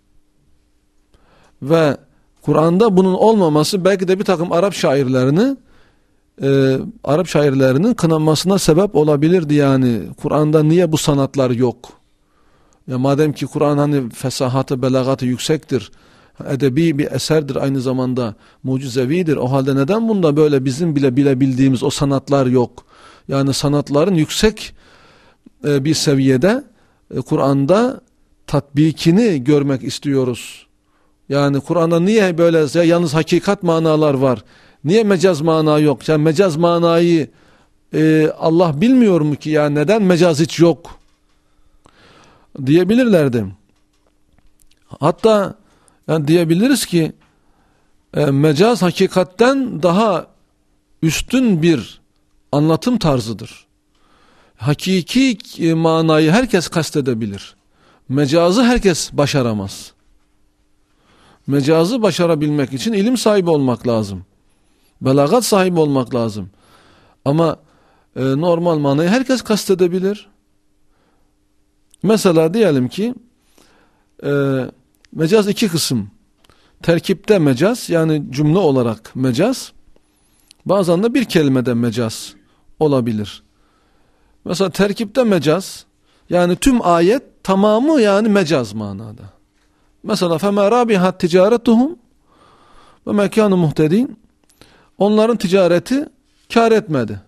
Ve Kur'an'da bunun olmaması belki de bir takım Arap şairlerini e, Arap şairlerinin kınanmasına sebep olabilirdi yani. Kur'an'da niye bu sanatlar yok? Ya madem ki Kur'an hani fesahatı, belagatı yüksektir, edebi bir eserdir, aynı zamanda mucizevidir. O halde neden bunda böyle bizim bile bilebildiğimiz o sanatlar yok? Yani sanatların yüksek e, bir seviyede e, Kur'an'da tatbikini görmek istiyoruz. Yani Kur'an'da niye böyle yalnız hakikat manalar var? Niye mecaz mana yok? Yani mecaz manayı e, Allah bilmiyor mu ki? Ya neden mecaz hiç yok? Diyebilirlerdi. Hatta yani diyebiliriz ki e, mecaz hakikatten daha üstün bir anlatım tarzıdır. Hakiki e, manayı herkes kastedebilir. Mecazı herkes başaramaz. Mecazı başarabilmek için ilim sahibi olmak lazım. Belagat sahibi olmak lazım. Ama e, normal manayı herkes kastedebilir. Mesela diyelim ki e, mecaz iki kısım. Terkipte mecaz, yani cümle olarak mecaz. Bazen de bir kelimede mecaz olabilir. Mesela terkipte mecaz, yani tüm ayet tamamı yani mecaz manada. Mesela فَمَا رَابِهَا تِجَارَتُهُمْ وَمَا كَانُوا مُهْتَدِينَ. Onların ticareti kar etmedi.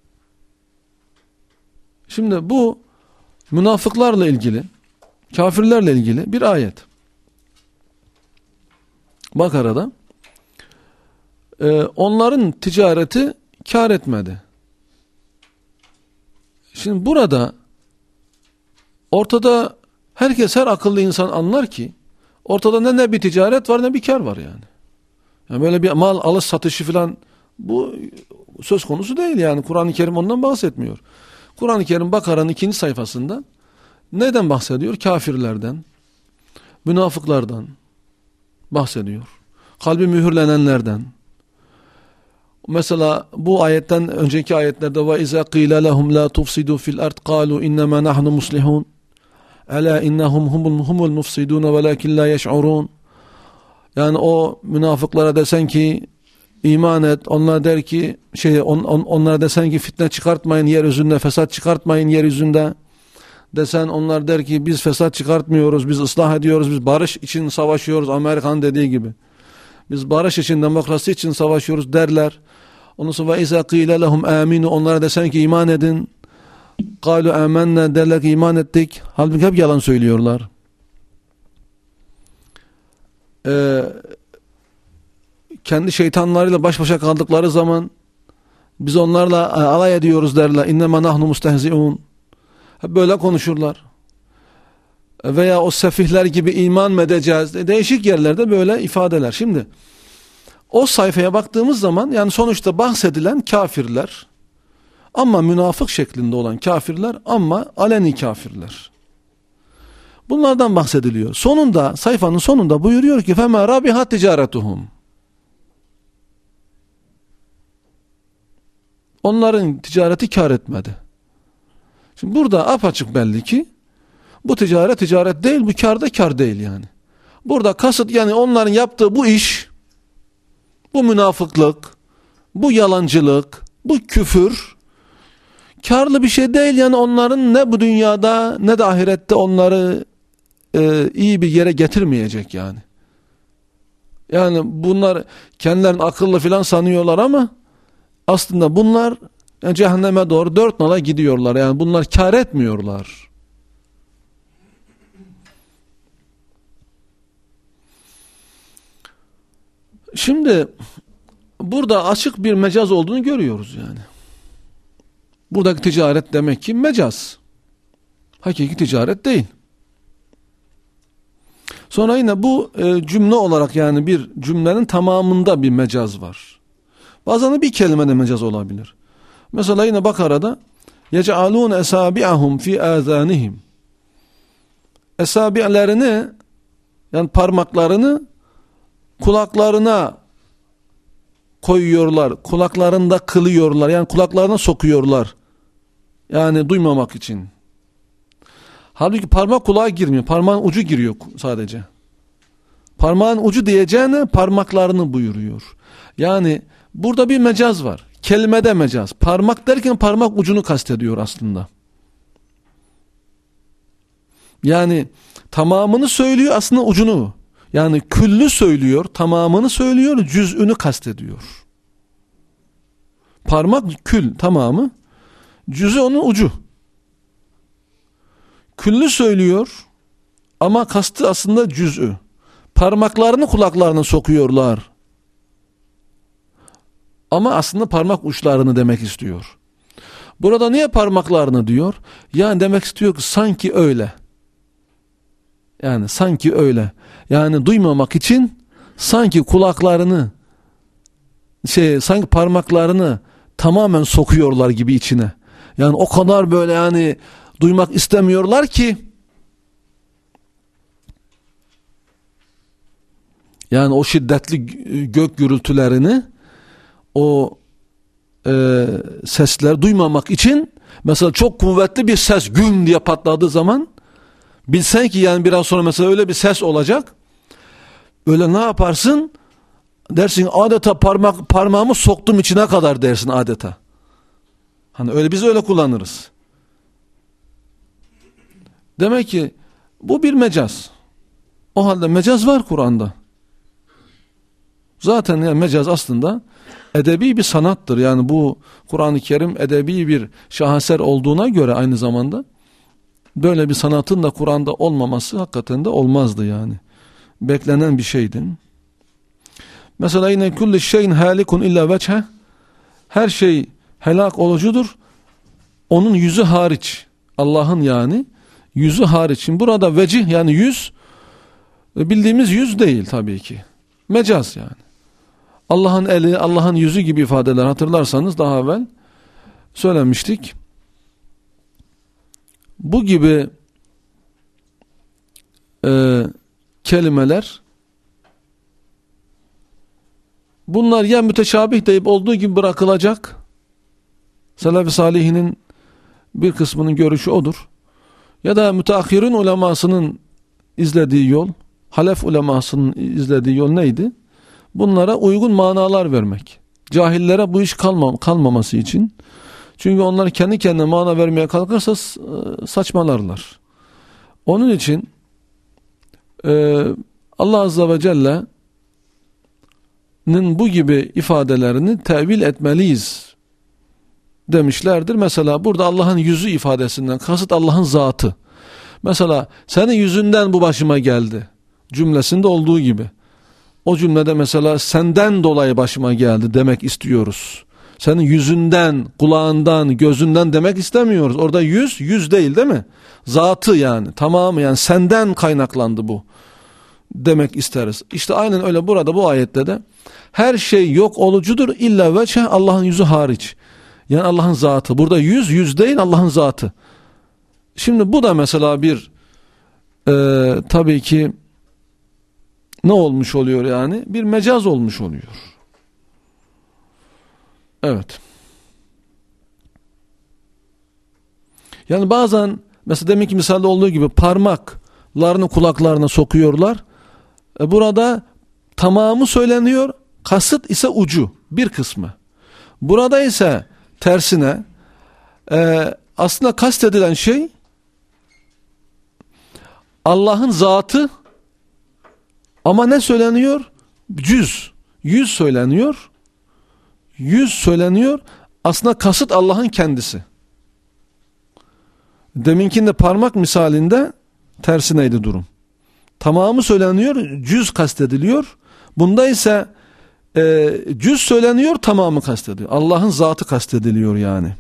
Şimdi bu münafıklarla ilgili, kafirlerle ilgili bir ayet. Bakara'da e, onların ticareti kar etmedi. Şimdi burada ortada herkes, her akıllı insan anlar ki ortada ne ne bir ticaret var ne bir kar var yani. Yani böyle bir mal alış satışı falan bu söz konusu değil yani. Kur'an-ı Kerim ondan bahsetmiyor. Kur'an-ı Kerim Bakara'nın ikinci sayfasında neden bahsediyor? Kafirlerden, münafıklardan bahsediyor. Kalbi mühürlenenlerden. Mesela bu ayetten önceki ayetlerde ve iza qila lehum la tufsidu fil ard qalu innema nahnu muslihun ala innahum humul humul mufsidun velakin la yeş'urun. Yani o münafıklara desen ki iman et. Onlar der ki şey on, on, onlara desen ki fitne çıkartmayın yeryüzünde, fesat çıkartmayın yeryüzünde desen, onlar der ki biz fesat çıkartmıyoruz, biz ıslah ediyoruz, biz barış için savaşıyoruz, Amerikan dediği gibi. Biz barış için, demokrasi için savaşıyoruz derler. Ondan sonra İsa qîle lehum âminu, onlara desen ki iman edin. Kâlu âmennâ, derler ki iman ettik. Halbuki hep yalan söylüyorlar. Ee, kendi şeytanlarıyla baş başa kaldıkları zaman biz onlarla alay ediyoruz derler. İnnemâ nahnu mustehzi'ûn. Hep böyle konuşurlar. Veya o sefihler gibi iman mı edeceğiz? Değişik yerlerde böyle ifadeler. Şimdi o sayfaya baktığımız zaman yani sonuçta bahsedilen kafirler, ama münafık şeklinde olan kafirler, ama aleni kafirler. Bunlardan bahsediliyor. Sonunda, sayfanın sonunda buyuruyor ki فَمَا رَابِحَتْ تِجَارَتُهُمْ. Onların ticareti kar etmedi. Şimdi burada apaçık belli ki bu ticaret ticaret değil, bu kar da kar değil yani. Burada kasıt yani onların yaptığı bu iş, bu münafıklık, bu yalancılık, bu küfür karlı bir şey değil yani, onların ne bu dünyada ne de ahirette onları e, iyi bir yere getirmeyecek yani. Yani bunlar kendilerini akıllı filan sanıyorlar ama aslında bunlar yani cehenneme doğru dört nala gidiyorlar. Yani bunlar kar etmiyorlar. Şimdi burada açık bir mecaz olduğunu görüyoruz yani. Buradaki ticaret demek ki mecaz. Hakiki ticaret değil. Sonra yine bu e, cümle olarak yani bir cümlenin tamamında bir mecaz var. Bazen bir kelimede mecaz olabilir. Mesela yine Bakara'da يَجْعَلُونَ اَسَابِعَهُمْ فِي آذَانِهِمْ. Esabi'lerini yani parmaklarını kulaklarına koyuyorlar. Kulaklarında kılıyorlar. Yani kulaklarına sokuyorlar. Yani duymamak için. Halbuki parmak kulağa girmiyor. Parmağın ucu giriyor sadece. Parmağın ucu diyeceğine parmaklarını buyuruyor. Yani burada bir mecaz var. Kelimede mecaz. Parmak derken parmak ucunu kastediyor aslında. Yani tamamını söylüyor, aslında ucunu. Yani küllü söylüyor, tamamını söylüyor, cüz'ünü kastediyor. Parmak kül tamamı, cüz'ü onun ucu. Küllü söylüyor ama kastı aslında cüz'ü. Parmaklarını kulaklarına sokuyorlar. Ama aslında parmak uçlarını demek istiyor. Burada niye parmaklarını diyor? Yani demek istiyor ki sanki öyle. Yani sanki öyle. Yani duymamak için sanki kulaklarını şey sanki parmaklarını tamamen sokuyorlar gibi içine. Yani o kadar böyle yani duymak istemiyorlar ki yani o şiddetli gök gürültülerini, o e, sesler duymamak için mesela çok kuvvetli bir ses güm diye patladığı zaman bilsen ki yani biraz sonra mesela öyle bir ses olacak, öyle ne yaparsın dersin, adeta parmak parmağımı soktum içine kadar dersin adeta. Hani öyle biz öyle kullanırız. Demek ki bu bir mecaz. O halde mecaz var Kur'an'da. Zaten yani mecaz aslında edebi bir sanattır. Yani bu Kur'an-ı Kerim edebi bir şaheser olduğuna göre aynı zamanda böyle bir sanatın da Kur'an'da olmaması hakikaten de olmazdı yani. Beklenen bir şeydi. Mesela yine kulli şeyin halikun illa veçhe, her şey helak olucudur onun yüzü hariç. Allah'ın yani yüzü hariç. Şimdi burada vecih yani yüz bildiğimiz yüz değil tabii ki. Mecaz yani. Allah'ın eli, Allah'ın yüzü gibi ifadeler hatırlarsanız daha evvel söylemiştik. Bu gibi e, kelimeler bunlar ya müteşabih deyip olduğu gibi bırakılacak. Selef-i salihinin bir kısmının görüşü odur. Ya da müteahhirin ulemasının izlediği yol, halef ulemasının izlediği yol neydi? bunlara uygun manalar vermek. Cahillere bu iş kalmam, kalmaması için. Çünkü onlar kendi kendine mana vermeye kalkarsa saçmalarlar. Onun için e, Allah Azze ve Celle'nin bu gibi ifadelerini tevil etmeliyiz demişlerdir. Mesela burada Allah'ın yüzü ifadesinden kasıt Allah'ın zatı. Mesela senin yüzünden bu başıma geldi cümlesinde olduğu gibi. O cümlede mesela senden dolayı başıma geldi demek istiyoruz. Senin yüzünden, kulağından, gözünden demek istemiyoruz. Orada yüz, yüz değil değil mi? Zatı yani, tamamı yani senden kaynaklandı bu demek isteriz. İşte aynen öyle burada bu ayette de her şey yok olucudur illa veçhe, Allah'ın yüzü hariç. Yani Allah'ın zatı. Burada yüz, yüz değil, Allah'ın zatı. Şimdi bu da mesela bir e, tabii ki ne olmuş oluyor yani? Bir mecaz olmuş oluyor. Evet. Yani bazen mesela deminki misalde olduğu gibi parmaklarını kulaklarına sokuyorlar. E burada tamamı söyleniyor, kasıt ise ucu, bir kısmı. Burada ise tersine e, aslında kastedilen şey Allah'ın zatı, ama ne söyleniyor? Cüz. Yüz söyleniyor. Yüz söyleniyor. Aslında kasıt Allah'ın kendisi. Deminkinde parmak misalinde tersineydi durum. Tamamı söyleniyor, cüz kastediliyor. Bunda ise e, cüz söyleniyor, tamamı kastediliyor. Allah'ın zatı kastediliyor yani.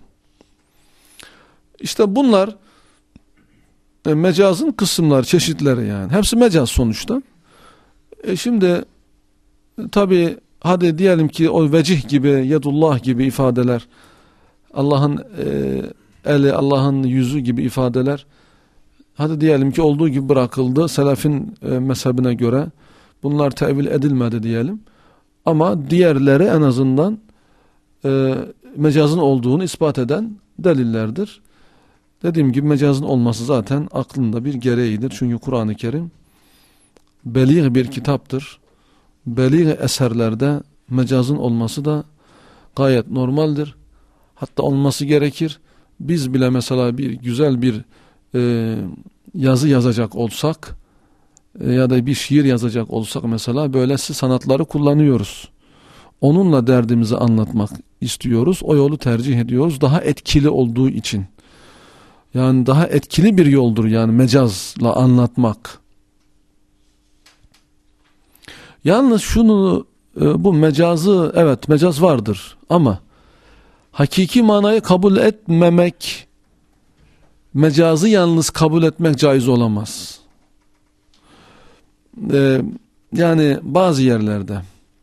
İşte bunlar e, mecazın kısımları, çeşitleri yani. Hepsi mecaz sonuçta. E şimdi tabi hadi diyelim ki o vecih gibi, yedullah gibi ifadeler, Allah'ın e, eli, Allah'ın yüzü gibi ifadeler, hadi diyelim ki olduğu gibi bırakıldı selefin e, mezhebine göre, bunlar tevil edilmedi diyelim, ama diğerleri en azından e, mecazın olduğunu ispat eden delillerdir. Dediğim gibi mecazın olması zaten aklında bir gereğidir. Çünkü Kur'an-ı Kerim belîg bir kitaptır. Belîg eserlerde mecazın olması da gayet normaldir. Hatta olması gerekir. Biz bile mesela bir güzel bir e, yazı yazacak olsak e, ya da bir şiir yazacak olsak mesela böylesi sanatları kullanıyoruz. Onunla derdimizi anlatmak istiyoruz. O yolu tercih ediyoruz. Daha etkili olduğu için. Yani daha etkili bir yoldur yani mecazla anlatmak. Yalnız şunu, bu mecazı, evet mecaz vardır ama hakiki manayı kabul etmemek, mecazı yalnız kabul etmek caiz olamaz. Ee, yani bazı yerlerde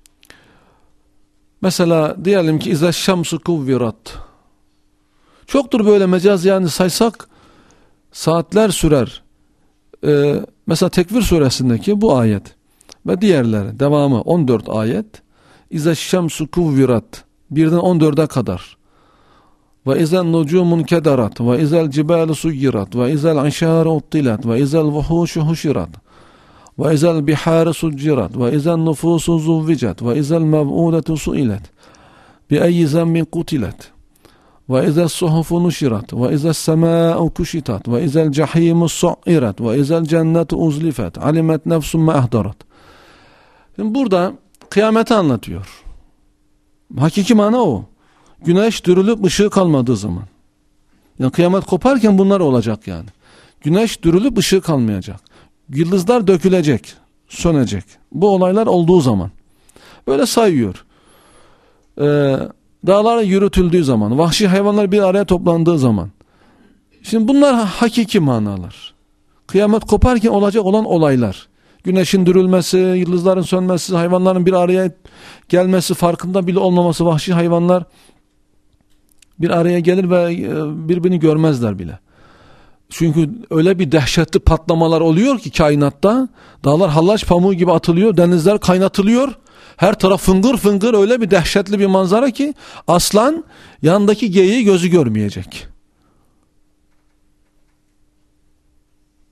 mesela diyelim ki İza şamsu kuvvirat, çoktur böyle mecaz yani, saysak saatler sürer. Ee, mesela Tekvir suresindeki bu ayet ve diğerleri devamı on dört ayet. İza şemsu kuvvirat, birden on dörde kadar. Ve izel nucumun kederat ve izel cibalu suyirat ve izel anşaru uttilat ve izel vuhuşu huşirat ve izel biharu sucirat ve izel nufusu zuvvicat ve izel mev'udetu suilet bi eyyi zemmin kutilet ve izel suhufu nuşirat ve izel semâ'u kuşitat ve izel cahimu su'irat ve izel cennetu uzlifet alimet nefsun ma ahdarat. Şimdi burada kıyameti anlatıyor. Hakiki mana o. Güneş dürülüp ışığı kalmadığı zaman. Yani kıyamet koparken bunlar olacak yani. Güneş dürülüp ışığı kalmayacak. Yıldızlar dökülecek, sönecek. Bu olaylar olduğu zaman. Böyle sayıyor. Ee, dağlar yürütüldüğü zaman, vahşi hayvanlar bir araya toplandığı zaman. Şimdi bunlar hakiki manalar. Kıyamet koparken olacak olan olaylar. Güneşin dürülmesi, yıldızların sönmesi, hayvanların bir araya gelmesi, farkında bile olmaması, vahşi hayvanlar bir araya gelir ve birbirini görmezler bile. Çünkü öyle bir dehşetli patlamalar oluyor ki kainatta, dağlar hallaç pamuğu gibi atılıyor, denizler kaynatılıyor, her taraf fıngır fıngır, öyle bir dehşetli bir manzara ki aslan yandaki geyiği gözü görmeyecek.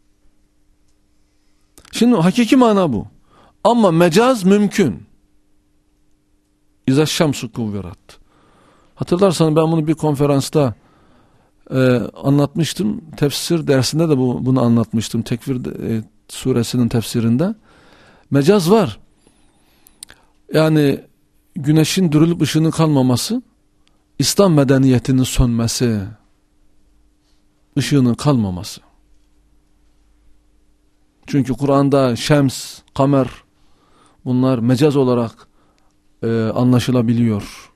Şimdi hakiki mana bu. Ama mecaz mümkün. İza şemsu kuvverat. Hatırlarsanız ben bunu bir konferansta e, anlatmıştım. Tefsir dersinde de bu, bunu anlatmıştım. Tekvir e, suresinin tefsirinde. Mecaz var. Yani güneşin dürülüp ışığının kalmaması, İslam medeniyetinin sönmesi, ışığının kalmaması. Çünkü Kur'an'da şems, kamer, bunlar mecaz olarak e, anlaşılabiliyor.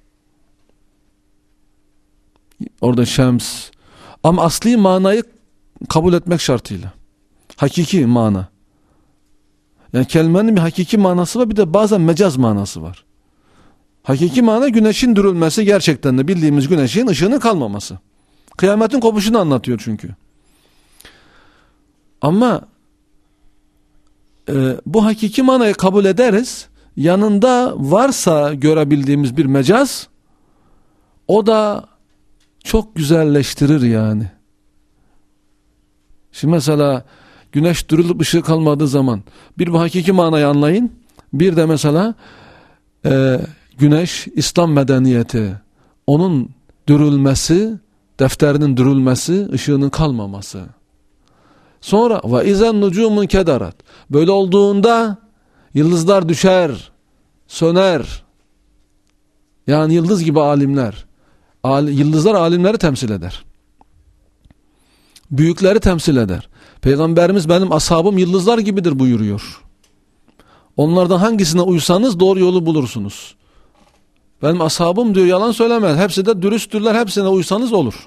Orada şems. Ama asli manayı kabul etmek şartıyla. Hakiki mana. Yani kelimenin bir hakiki manası var, bir de bazen mecaz manası var. Hakiki mana güneşin dürülmesi, gerçekten de bildiğimiz güneşin ışığının kalmaması. Kıyametin kopuşunu anlatıyor çünkü. Ama e, bu hakiki manayı kabul ederiz. Yanında varsa görebildiğimiz bir mecaz, o da çok güzelleştirir yani. Şimdi mesela güneş dürülüp ışığı kalmadığı zaman bir bu hakiki manayı anlayın. Bir de mesela e, güneş, İslam medeniyeti, onun dürülmesi, defterinin dürülmesi, ışığının kalmaması. Sonra ve izen nucumun kedarat. Böyle olduğunda yıldızlar düşer, söner. Yani yıldız gibi alimler. Al, yıldızlar alimleri temsil eder. Büyükleri temsil eder. Peygamberimiz benim ashabım yıldızlar gibidir buyuruyor. Onlardan hangisine uysanız doğru yolu bulursunuz. Benim ashabım diyor, yalan söylemez. Hepsi de dürüsttürler, hepsine uysanız olur.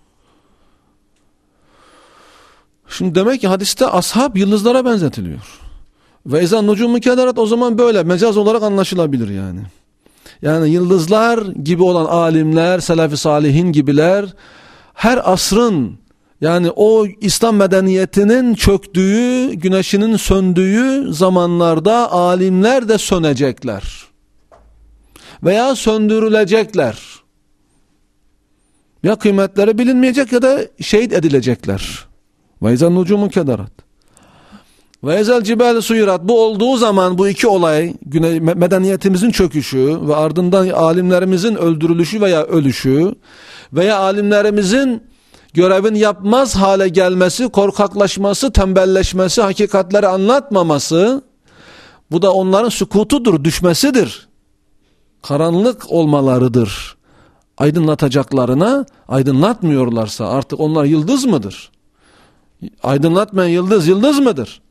Şimdi demek ki hadiste ashab yıldızlara benzetiliyor. Ve izâ nucumun kedarat, o zaman böyle mecaz olarak anlaşılabilir yani. Yani yıldızlar gibi olan alimler, selef-i salihin gibiler, her asrın, yani o İslam medeniyetinin çöktüğü, güneşinin söndüğü zamanlarda alimler de sönecekler. Veya söndürülecekler. Ya kıymetleri bilinmeyecek ya da şehit edilecekler. Ve izâ nucumun kedarat. Ve ezel cibâle suyirat. Bu olduğu zaman bu iki olay, medeniyetimizin çöküşü ve ardından alimlerimizin öldürülüşü veya ölüşü veya alimlerimizin görevini yapmaz hale gelmesi, korkaklaşması, tembelleşmesi, hakikatleri anlatmaması, bu da onların sükutudur, düşmesidir. Karanlık olmalarıdır. Aydınlatacaklarına aydınlatmıyorlarsa artık onlar yıldız mıdır? Aydınlatmayan yıldız yıldız mıdır?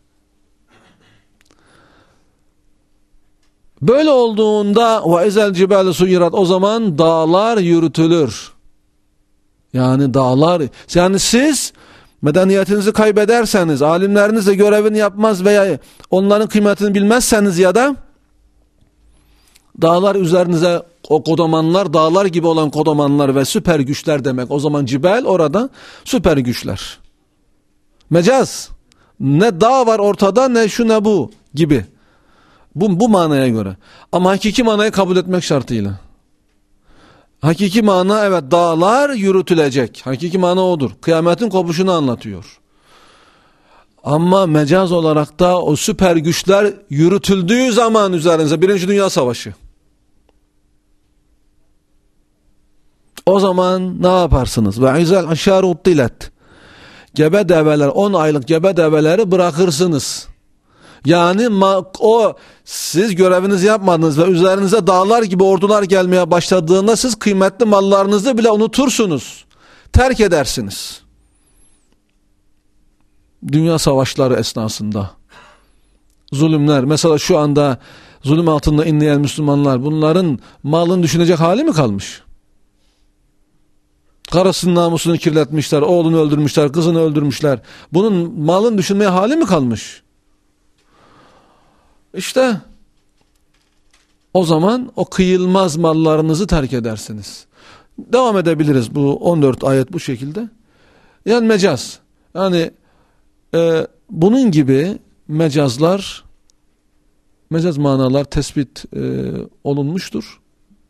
Böyle olduğunda ve ezel cibâle suyirat, o zaman dağlar yürütülür. Yani dağlar, yani siz medeniyetinizi kaybederseniz, alimleriniz de görevini yapmaz veya onların kıymetini bilmezseniz ya da dağlar üzerinize, o kodamanlar, dağlar gibi olan kodamanlar ve süper güçler demek. O zaman cibel orada süper güçler. Mecaz. Ne dağ var ortada, ne şu ne bu gibi. Bu, bu manaya göre. Ama hakiki manayı kabul etmek şartıyla. Hakiki mana, evet, dağlar yürütülecek. Hakiki mana odur. Kıyametin kopuşunu anlatıyor. Ama mecaz olarak da o süper güçler yürütüldüğü zaman üzerinize, Birinci Dünya Savaşı. O zaman ne yaparsınız? Ve izel aşaru uttilet. Gebe develer, on aylık gebe develeri bırakırsınız. Yani o siz görevinizi yapmadınız ve üzerinize dağlar gibi ordular gelmeye başladığında siz kıymetli mallarınızı bile unutursunuz. Terk edersiniz. Dünya savaşları esnasında zulümler, mesela şu anda zulüm altında inleyen Müslümanlar, bunların malını düşünecek hali mi kalmış? Karısının namusunu kirletmişler, oğlunu öldürmüşler, kızını öldürmüşler. Bunun malını düşünmeye hali mi kalmış? İşte o zaman o kıyılmaz mallarınızı terk edersiniz. Devam edebiliriz, bu on dört ayet bu şekilde. Yani mecaz. Yani e, bunun gibi mecazlar, mecaz manalar tespit e, olunmuştur.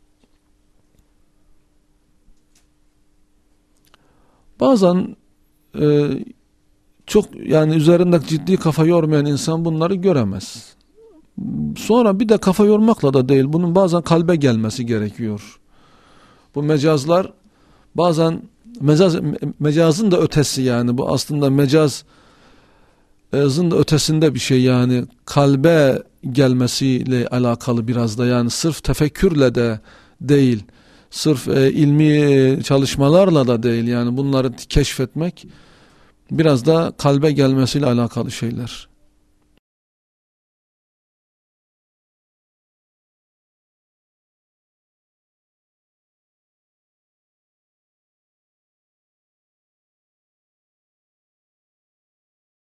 Bazen e, çok, yani üzerinde ciddi kafa yormayan insan bunları göremez. Sonra bir de kafa yormakla da değil, bunun bazen kalbe gelmesi gerekiyor. Bu mecazlar bazen mecaz, mecazın da ötesi, yani bu aslında mecazın da ötesinde bir şey, yani kalbe gelmesiyle alakalı biraz da, yani sırf tefekkürle de değil, sırf e, ilmi çalışmalarla da değil, yani bunları keşfetmek biraz da kalbe gelmesiyle alakalı şeyler.